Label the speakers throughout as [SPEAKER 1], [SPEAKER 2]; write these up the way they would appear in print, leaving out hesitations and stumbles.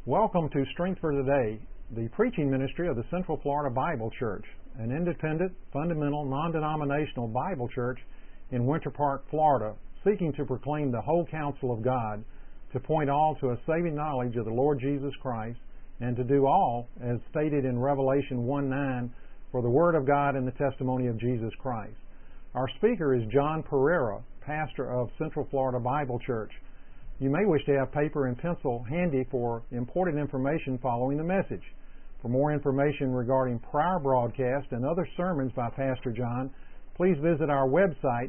[SPEAKER 1] Welcome to Strength for Today, the preaching ministry of the Central Florida Bible Church, an independent, fundamental, non-denominational Bible church in Winter Park, Florida, seeking to proclaim the whole counsel of God, to point all to a saving knowledge of the Lord Jesus Christ, and to do all, as stated in Revelation 1:9, for the Word of God and the testimony of Jesus Christ. Our speaker is John Pereira, pastor of Central Florida Bible Church. You may wish to have paper and pencil handy for important information following the message. For more information regarding prior broadcasts and other sermons by Pastor John, please visit our website,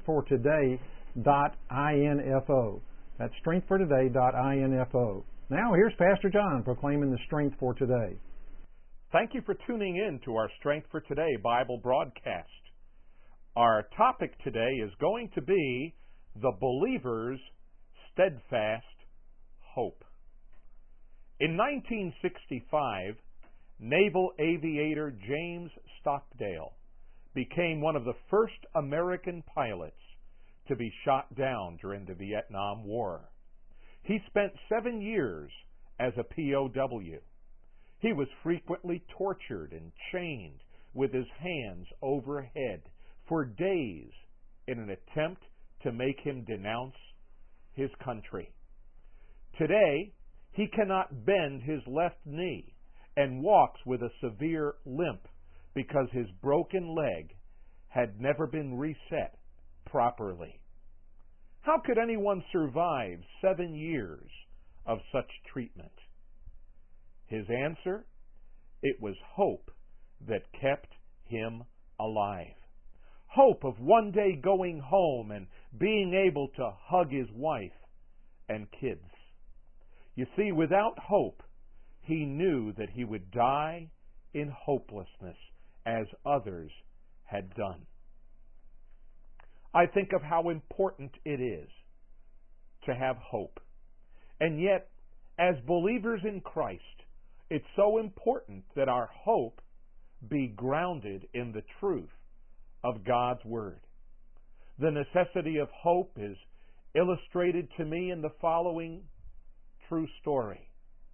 [SPEAKER 1] strengthfortoday.info. That's strengthfortoday.info. Now here's Pastor John proclaiming the Strength for Today.
[SPEAKER 2] Thank you for tuning in to our Strength for Today Bible broadcast. Our topic today is going to be the believer's steadfast hope. In 1965, naval aviator James Stockdale became one of the first American pilots to be shot down during the Vietnam War. He spent 7 years as a POW. He was frequently tortured and chained with his hands overhead for days in an attempt to make him denounce his country. Today, he cannot bend his left knee and walks with a severe limp because his broken leg had never been reset properly. How could anyone survive 7 years of such treatment? His answer? It was hope that kept him alive. Hope of one day going home and being able to hug his wife and kids. You see, without hope, he knew that he would die in hopelessness as others had done. I think of how important it is to have hope. And yet, as believers in Christ, it's so important that our hope be grounded in the truth of God's Word. The necessity of hope is illustrated to me in the following true story.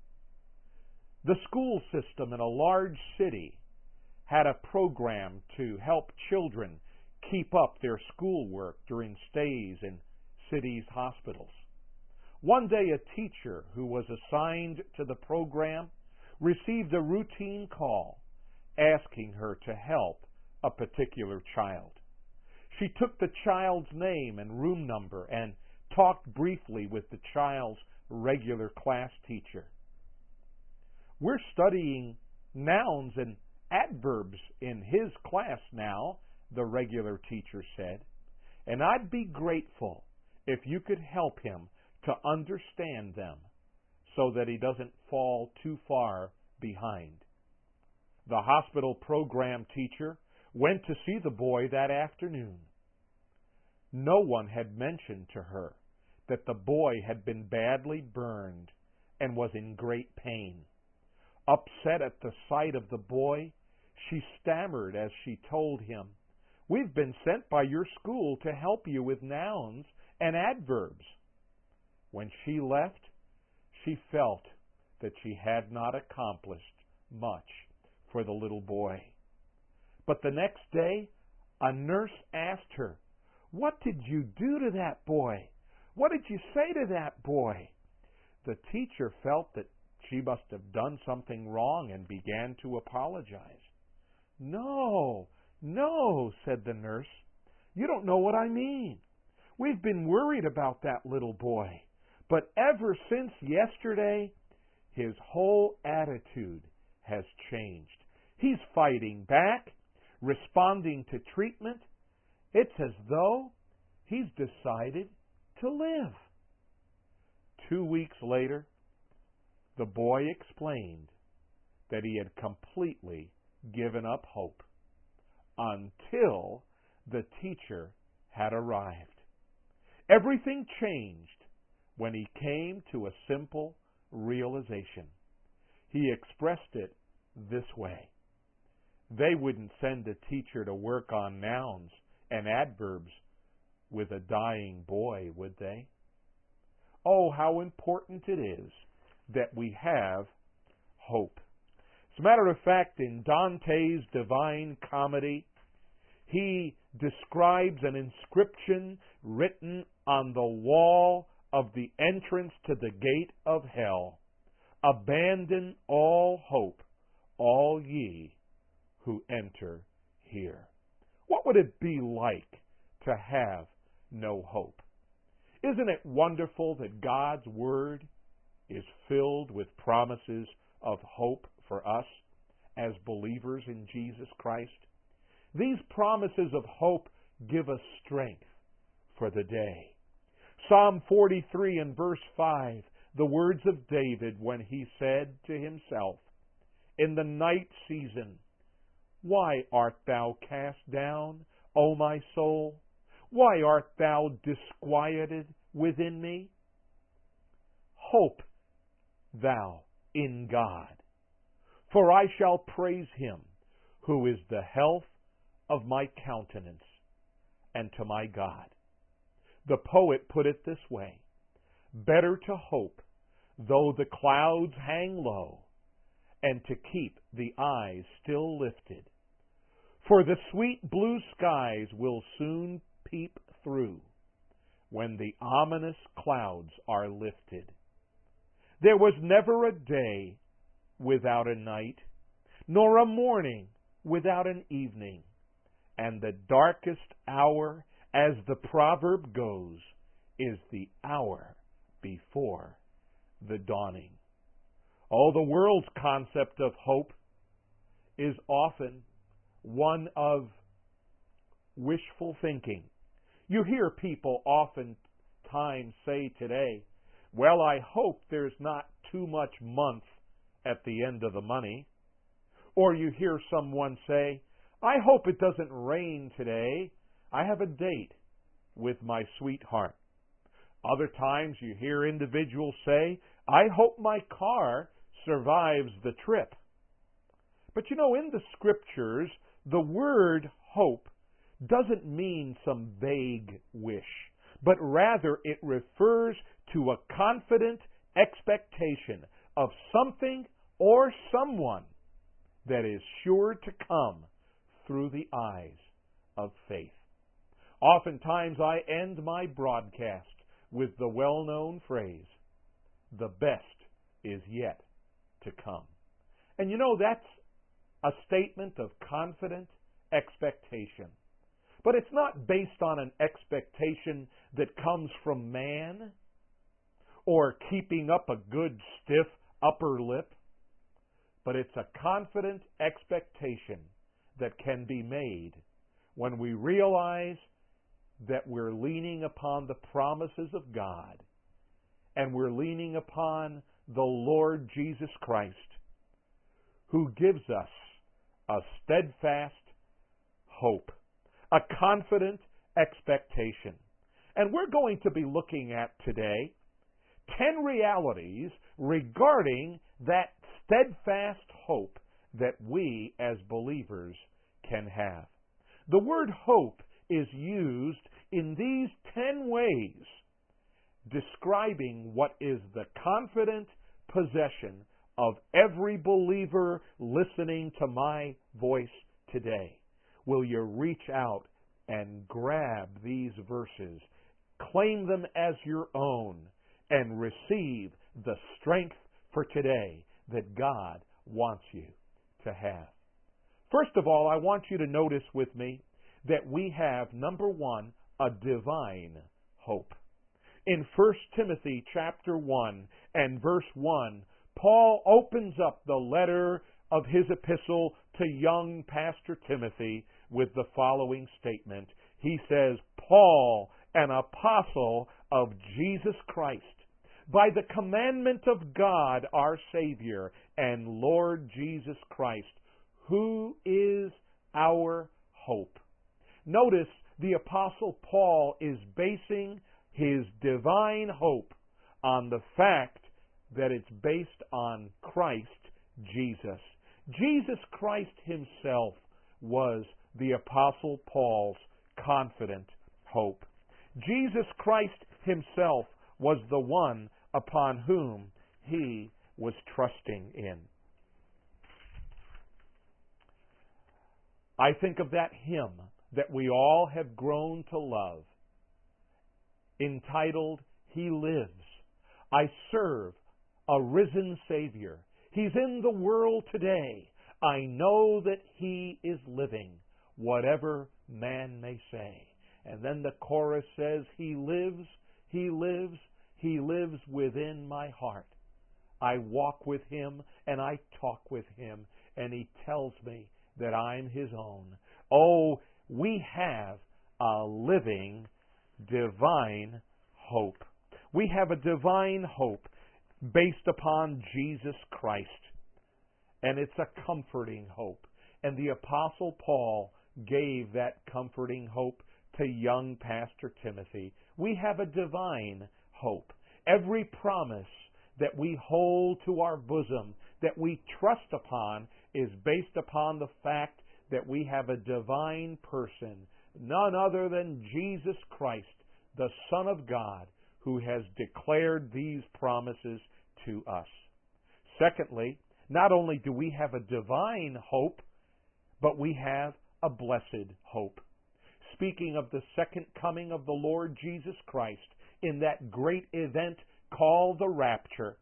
[SPEAKER 2] The school system in a large city had a program to help children keep up their schoolwork during stays in city's hospitals. One day, a teacher who was assigned to the program received a routine call asking her to help a particular child. She took the child's name and room number and talked briefly with the child's regular class teacher. We're studying nouns and adverbs in his class now, the regular teacher said, and I'd be grateful if you could help him to understand them so that he doesn't fall too far behind. The hospital program teacher went to see the boy that afternoon. No one had mentioned to her that the boy had been badly burned and was in great pain. Upset at the sight of the boy, she stammered as she told him, "We've been sent by your school to help you with nouns and adverbs." When she left, she felt that she had not accomplished much for the little boy. But the next day, a nurse asked her, "What did you do to that boy? What did you say to that boy?" The teacher felt that she must have done something wrong and began to apologize. No, said the nurse. "You don't know what I mean. We've been worried about that little boy. But ever since yesterday, his whole attitude has changed. He's fighting back, responding to treatment. It's as though he's decided to live." 2 weeks later, the boy explained that he had completely given up hope until the teacher had arrived. Everything changed when he came to a simple realization. He expressed it this way: they wouldn't send a teacher to work on nouns and adverbs with a dying boy, would they? Oh, how important it is that we have hope. As a matter of fact, in Dante's Divine Comedy, he describes an inscription written on the wall of the entrance to the gate of hell. Abandon all hope, all ye who enter here. What would it be like to have no hope? Isn't it wonderful that God's Word is filled with promises of hope for us as believers in Jesus Christ? These promises of hope give us strength for the day. Psalm 43 and verse 5, the words of David when he said to himself, in the night season, why art thou cast down, O my soul? Why art thou disquieted within me? Hope thou in God, for I shall praise him, who is the health of my countenance, and to my God. The poet put it this way, better to hope, though the clouds hang low, and to keep the eyes still lifted. For the sweet blue skies will soon peep through, when the ominous clouds are lifted. There was never a day without a night, nor a morning without an evening, and the darkest hour, as the proverb goes, is the hour before the dawning. Oh, the world's concept of hope is often one of wishful thinking. You hear people oftentimes say today, well, I hope there's not too much month at the end of the money. Or you hear someone say, I hope it doesn't rain today. I have a date with my sweetheart. Other times you hear individuals say, I hope my car survives the trip. But you know, in the Scriptures, the word hope doesn't mean some vague wish, but rather it refers to a confident expectation of something or someone that is sure to come through the eyes of faith. Oftentimes I end my broadcast with the well-known phrase, the best is yet to come. And you know, that's a statement of confident expectation. But it's not based on an expectation that comes from man or keeping up a good stiff upper lip, but it's a confident expectation that can be made when we realize that we're leaning upon the promises of God and we're leaning upon the Lord Jesus Christ, who gives us a steadfast hope, a confident expectation. And we're going to be looking at today 10 realities regarding that steadfast hope that we as believers can have. The word hope is used in these 10 ways, describing what is the confident possession of every believer listening to my voice today. Will you reach out and grab these verses, claim them as your own, and receive the strength for today that God wants you to have? First of all, I want you to notice with me that we have, number one, a divine hope. In 1 Timothy chapter 1 and verse 1, Paul opens up the letter of his epistle to young Pastor Timothy with the following statement. He says, Paul, an apostle of Jesus Christ, by the commandment of God our Savior and Lord Jesus Christ, who is our hope. Notice the Apostle Paul is basing his divine hope on the fact that it's based on Christ Jesus. Jesus Christ himself was the Apostle Paul's confident hope. Jesus Christ himself was the one upon whom he was trusting in. I think of that hymn that we all have grown to love, entitled, "He Lives." I serve a risen Savior. He's in the world today. I know that He is living, whatever man may say. And then the chorus says, He lives, He lives, He lives within my heart. I walk with Him and I talk with Him, and He tells me that I'm His own. Oh, we have a living, divine hope. We have a divine hope based upon Jesus Christ. And it's a comforting hope. And the Apostle Paul gave that comforting hope to young Pastor Timothy. We have a divine hope. Every promise that we hold to our bosom, that we trust upon, is based upon the fact that we have a divine person, none other than Jesus Christ, the Son of God, who has declared these promises to us. Secondly, not only do we have a divine hope, but we have a blessed hope. Speaking of the second coming of the Lord Jesus Christ in that great event called the rapture,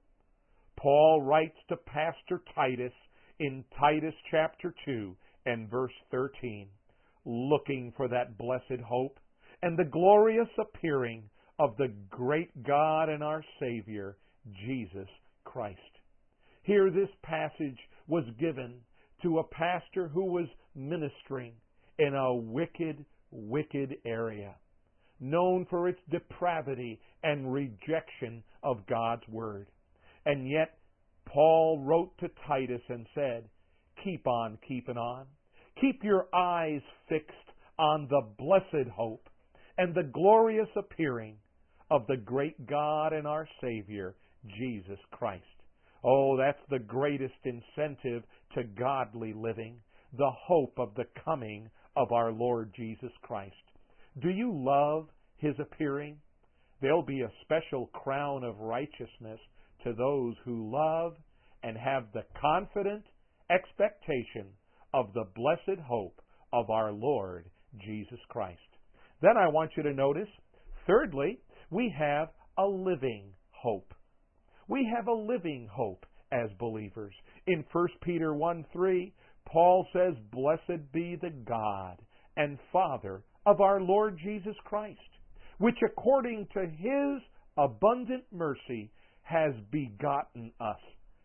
[SPEAKER 2] Paul writes to Pastor Titus in Titus chapter 2 and verse 13, looking for that blessed hope and the glorious appearing of the great God and our Savior, Jesus Christ. Here this passage was given to a pastor who was ministering in a wicked, wicked area, known for its depravity and rejection of God's Word. And yet, Paul wrote to Titus and said, keep on keeping on. Keep your eyes fixed on the blessed hope and the glorious appearing of the great God and our Savior, Jesus Christ. Oh, that's the greatest incentive to godly living, the hope of the coming of our Lord Jesus Christ. Do you love His appearing? There'll be a special crown of righteousness to those who love and have the confident expectation of the blessed hope of our Lord Jesus Christ. Then I want you to notice, thirdly, we have a living hope. We have a living hope as believers. In 1 Peter 1:3, Paul says, "Blessed be the God and Father of our Lord Jesus Christ, which according to His abundant mercy has begotten us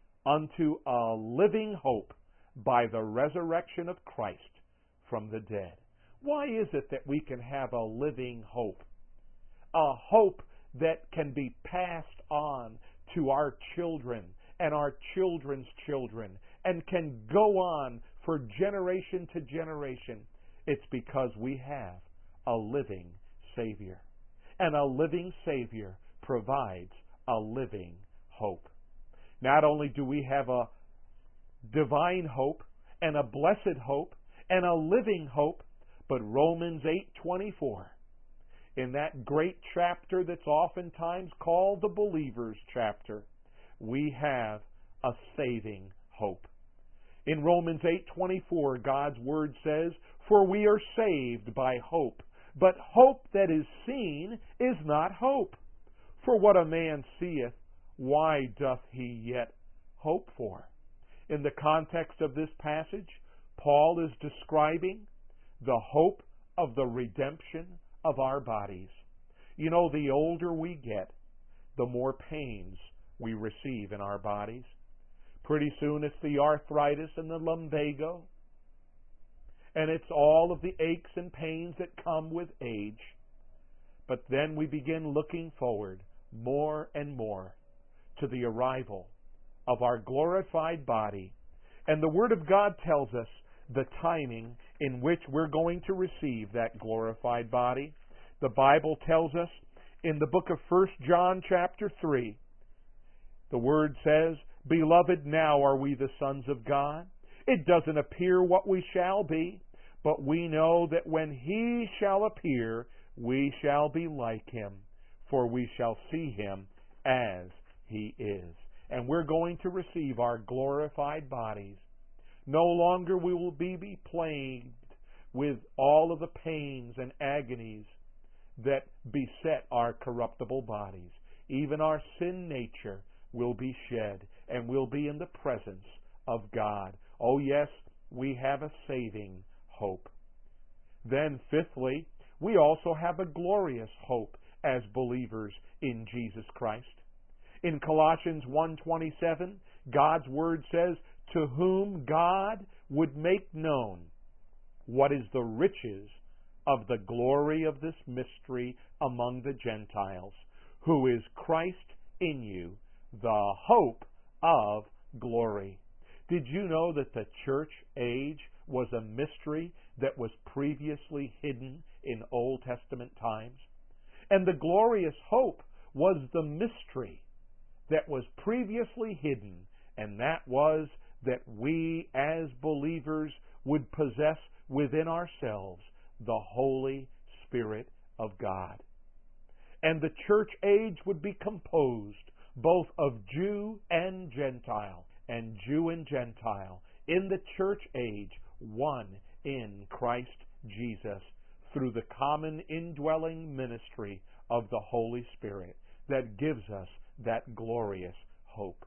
[SPEAKER 2] unto a living hope by the resurrection of Christ from the dead." Why is it that we can have a living hope? A hope that can be passed on to our children and our children's children and can go on for generation to generation. It's because we have a living Savior. And a living Savior provides a living hope. Not only do we have a divine hope and a blessed hope and a living hope, but Romans 8:24, in that great chapter that's oftentimes called the believer's chapter, we have a saving hope. In Romans 8:24, God's Word says, "For we are saved by hope, but hope that is seen is not hope. For what a man seeth, why doth he yet hope for?" In the context of this passage, Paul is describing the hope of the redemption of our bodies. You know, the older we get, the more pains we receive in our bodies. Pretty soon it's the arthritis and the lumbago, and it's all of the aches and pains that come with age. But then we begin looking forward more and more to the arrival of our glorified body. And the Word of God tells us the timing in which we're going to receive that glorified body. The Bible tells us in the book of 1 John chapter 3, the Word says, "Beloved, now are we the sons of God. It doesn't appear what we shall be, but we know that when He shall appear, we shall be like Him, for we shall see Him as He is." and we're going to receive our glorified bodies. No longer we will be plagued with all of the pains and agonies that beset our corruptible bodies. Even our sin nature will be shed, and we'll be in the presence of God. Oh yes, we have a saving hope. Then fifthly, we also have a glorious hope as believers in Jesus Christ. In Colossians 1:27, God's Word says, "To whom God would make known what is the riches of the glory of this mystery among the Gentiles, who is Christ in you, the hope of glory." Did you know that the church age was a mystery that was previously hidden in Old Testament times? And the glorious hope was the mystery that was previously hidden, and that was that we as believers would possess within ourselves the Holy Spirit of God. And the church age would be composed both of Jew and Gentile, and Jew and Gentile in the church age, one in Christ Jesus, through the common indwelling ministry of the Holy Spirit that gives us that glorious hope.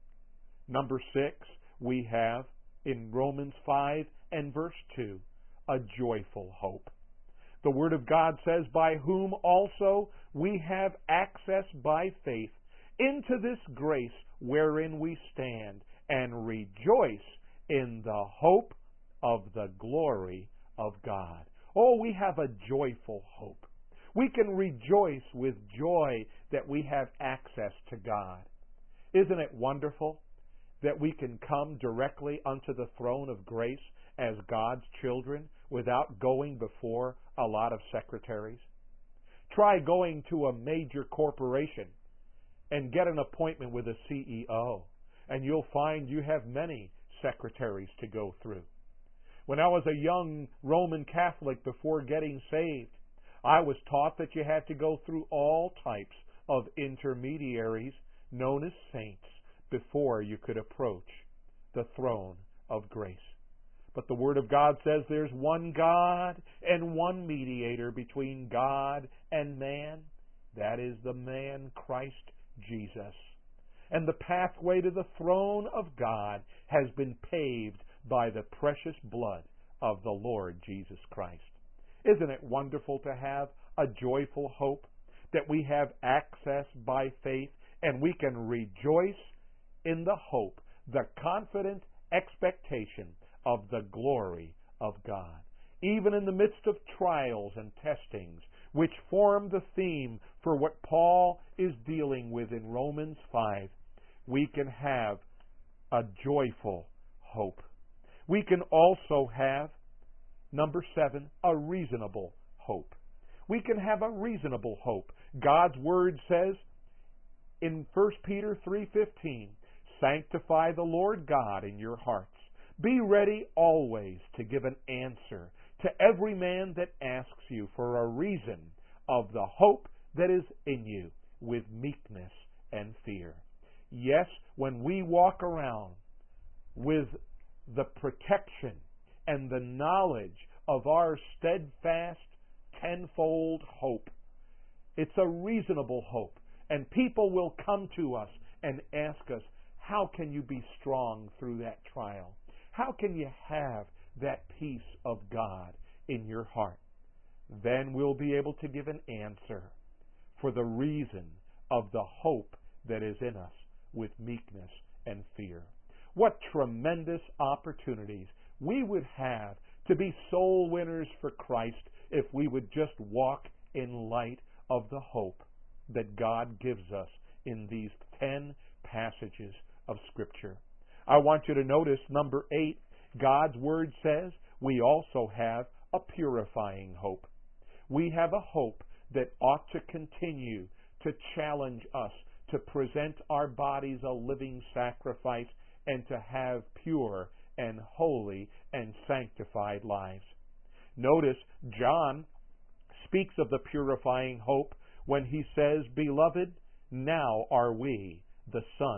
[SPEAKER 2] Number 6, we have in Romans 5 and verse 2, a joyful hope. The Word of God says, "By whom also we have access by faith into this grace wherein we stand, and rejoice in the hope of the glory of God." Oh, we have a joyful hope. We can rejoice with joy that we have access to God. Isn't it wonderful that we can come directly unto the throne of grace as God's children without going before a lot of secretaries? Try going to a major corporation and get an appointment with a CEO, and you'll find you have many secretaries to go through. When I was a young Roman Catholic before getting saved, I was taught that you had to go through all types of intermediaries known as saints before you could approach the throne of grace. But the Word of God says there's one God and one mediator between God and man. That is the man Christ Jesus. And the pathway to the throne of God has been paved by the precious blood of the Lord Jesus Christ. Isn't it wonderful to have a joyful hope that we have access by faith, and we can rejoice in the hope, the confident expectation of the glory of God. Even in the midst of trials and testings, which form the theme for what Paul is dealing with in Romans 5, we can have a joyful hope. We can also have, number 7, a reasonable hope. We can have a reasonable hope. God's Word says in 1 Peter 3:15, "Sanctify the Lord God in your hearts. Be ready always to give an answer to every man that asks you for a reason of the hope that is in you with meekness and fear." Yes, when we walk around with the protection and the knowledge of our steadfast tenfold hope, it's a reasonable hope. And people will come to us and ask us, how can you be strong through that trial? How can you have that peace of God in your heart? Then we'll be able to give an answer for the reason of the hope that is in us with meekness and fear. What tremendous opportunities we would have to be soul winners for Christ if we would just walk in light of the hope that God gives us in these 10 passages of Scripture. I want you to notice number 8, God's Word says we also have a purifying hope. We have a hope that ought to continue to challenge us to present our bodies a living sacrifice and to have pure and holy and sanctified lives. Notice John speaks of the purifying hope when he says, "Beloved, now are we the sons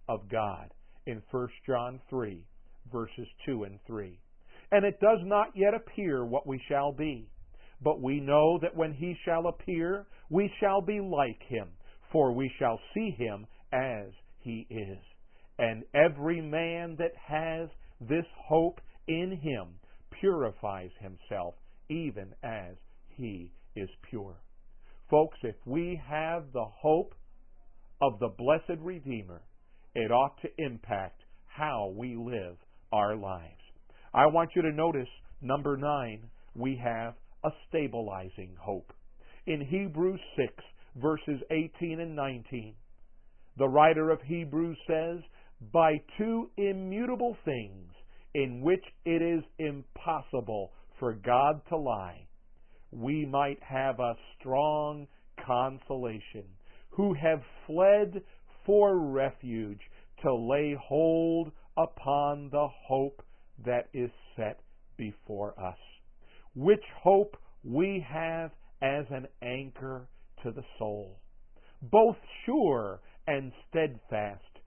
[SPEAKER 2] of God in 1 John 3, verses 2 and 3. And it does not yet appear what we shall be. But we know that when he shall appear, we shall be like him, for we shall see him as he is. And every man that has this hope in him purifies himself, even as he is pure. Folks, if we have the hope of the blessed Redeemer, it ought to impact how we live our lives. I want you to notice, number 9, we have a stabilizing hope. In Hebrews 6, verses 18 and 19, the writer of Hebrews says, "By two immutable things, in which it is impossible for God to lie, we might have a strong consolation, who have fled for refuge to lay hold upon the hope that is set before us, which hope we have as an anchor to the soul, both sure and steadfast,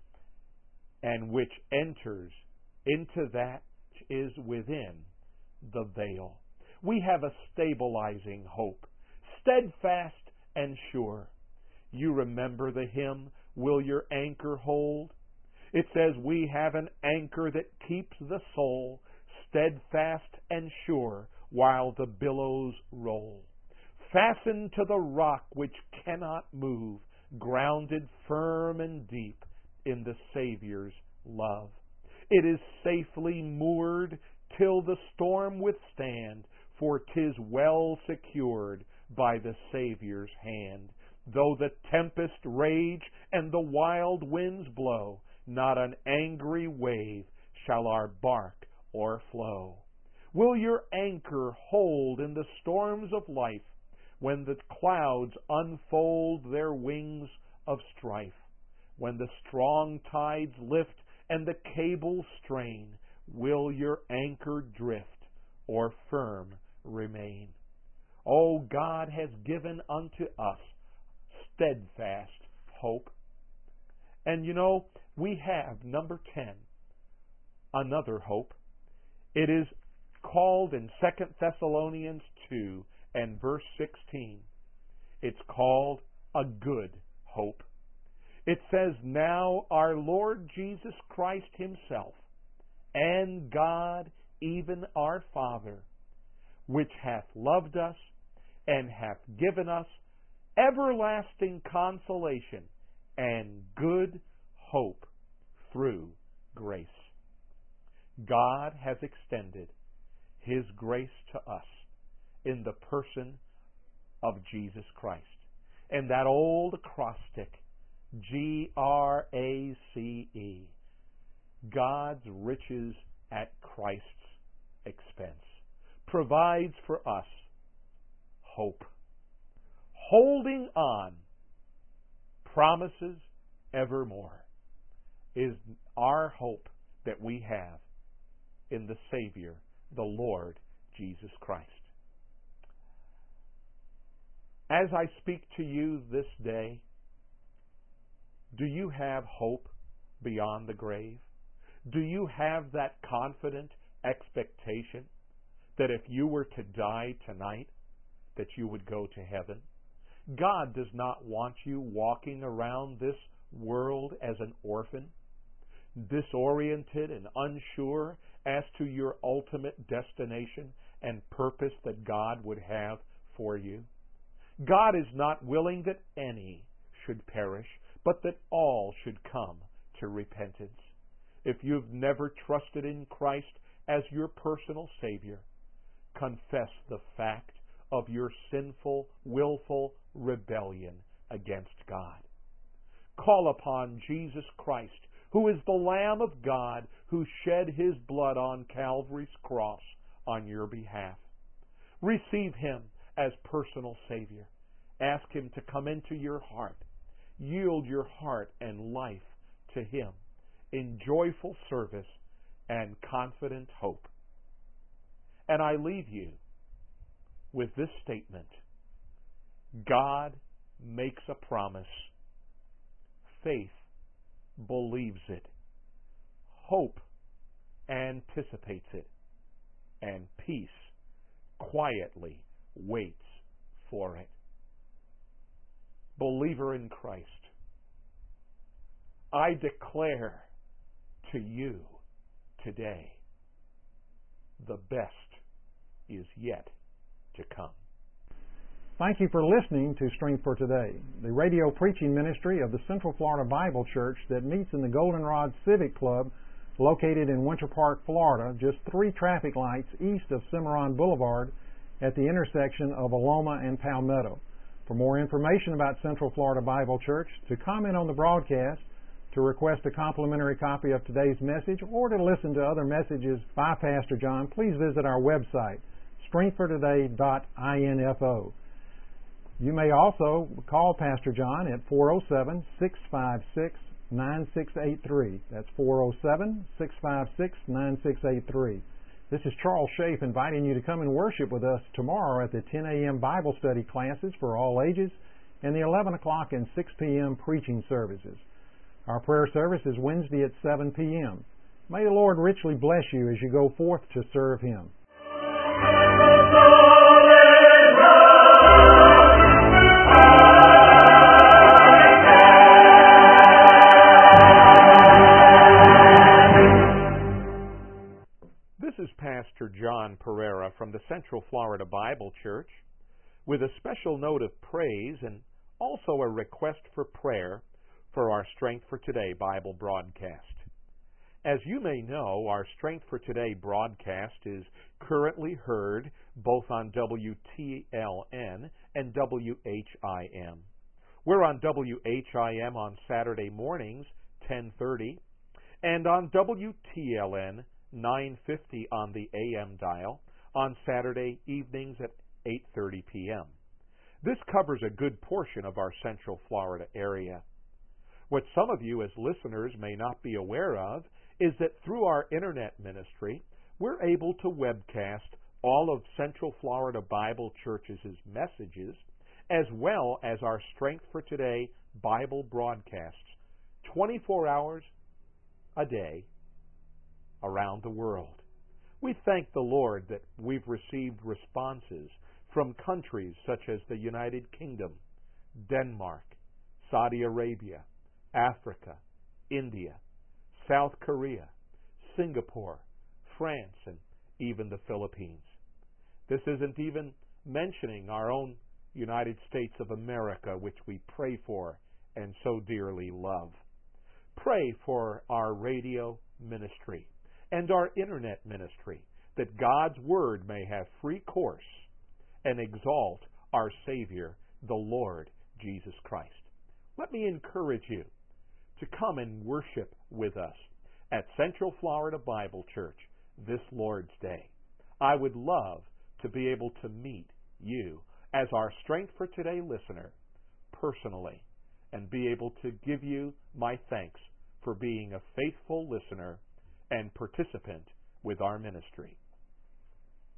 [SPEAKER 2] and which enters into that which is within the veil." We have a stabilizing hope, steadfast and sure. You remember the hymn, "Will Your Anchor Hold?" It says we have an anchor that keeps the soul steadfast and sure while the billows roll. Fastened to the rock which cannot move, grounded firm and deep in the Savior's love. It is safely moored till the storm withstand, for 'tis well secured by the Savior's hand. Though the tempest rage and the wild winds blow, not an angry wave shall our bark o'erflow. Will your anchor hold in the storms of life, when the clouds unfold their wings of strife? When the strong tides lift and the cables strain, will your anchor drift or firm remain? Oh, God has given unto us steadfast hope. And you know, we have, number 10, another hope. It is called in 2 Thessalonians 2 and verse 16. It's called a good hope. It says, "Now our Lord Jesus Christ himself, and God, even our Father, which hath loved us and hath given us everlasting consolation and good hope through grace." God has extended His grace to us in the person of Jesus Christ. And that old acrostic, G-R-A-C-E, God's riches at Christ's expense, provides for us hope. Holding on, promises evermore, is our hope that we have in the Savior, the Lord Jesus Christ. As I speak to you this day, do you have hope beyond the grave? Do you have that confident expectation that if you were to die tonight, that you would go to heaven? God does not want you walking around this world as an orphan, disoriented and unsure as to your ultimate destination and purpose that God would have for you. God is not willing that any should perish, but that all should come to repentance. If you've never trusted in Christ as your personal Savior, confess the fact of your sinful, willful rebellion against God. Call upon Jesus Christ, who is the Lamb of God, who shed His blood on Calvary's cross on your behalf. Receive Him as personal Savior. Ask Him to come into your heart. Yield your heart and life to Him in joyful service and confident hope. And I leave you with this statement: God makes a promise. Faith believes it. Hope anticipates it. And peace quietly waits for it. Believer in Christ, I declare to you today, the best is yet to come.
[SPEAKER 1] Thank you for listening to Strength for Today, the radio preaching ministry of the Central Florida Bible Church that meets in the Goldenrod Civic Club located in Winter Park, Florida, just 3 traffic lights east of Cimarron Boulevard at the intersection of Aloma and Palmetto. For more information about Central Florida Bible Church, to comment on the broadcast, to request a complimentary copy of today's message, or to listen to other messages by Pastor John, please visit our website, strengthfortoday.info. You may also call Pastor John at 407-656-9683. That's 407-656-9683. This is Charles Schaaf inviting you to come and worship with us tomorrow at the 10 a.m. Bible study classes for all ages and the 11 o'clock and 6 p.m. preaching services. Our prayer service is Wednesday at 7 p.m. May the Lord richly bless you as you go forth to serve Him.
[SPEAKER 2] This is Pastor John Pereira from the Central Florida Bible Church with a special note of praise and also a request for prayer for our Strength for Today Bible broadcast. As you may know, our Strength for Today broadcast is currently heard both on WTLN and WHIM. We're on WHIM on Saturday mornings, 10:30, and on WTLN, 9:50 on the AM dial on Saturday evenings at 8:30 p.m. This covers a good portion of our Central Florida area. What some of you as listeners may not be aware of is that through our internet ministry, we're able to webcast all of Central Florida Bible Church's messages, as well as our Strength for Today Bible broadcasts, 24 hours a day around the world. We thank the Lord that we've received responses from countries such as the United Kingdom, Denmark, Saudi Arabia, Africa, India, South Korea, Singapore, France, and even the Philippines. This isn't even mentioning our own United States of America, which we pray for and so dearly love. Pray for our radio ministry and our internet ministry, that God's Word may have free course and exalt our Savior, the Lord Jesus Christ. Let me encourage you to come and worship with us at Central Florida Bible Church this Lord's Day. I would love to be able to meet you as our Strength for Today listener personally and be able to give you my thanks for being a faithful listener and participant with our ministry.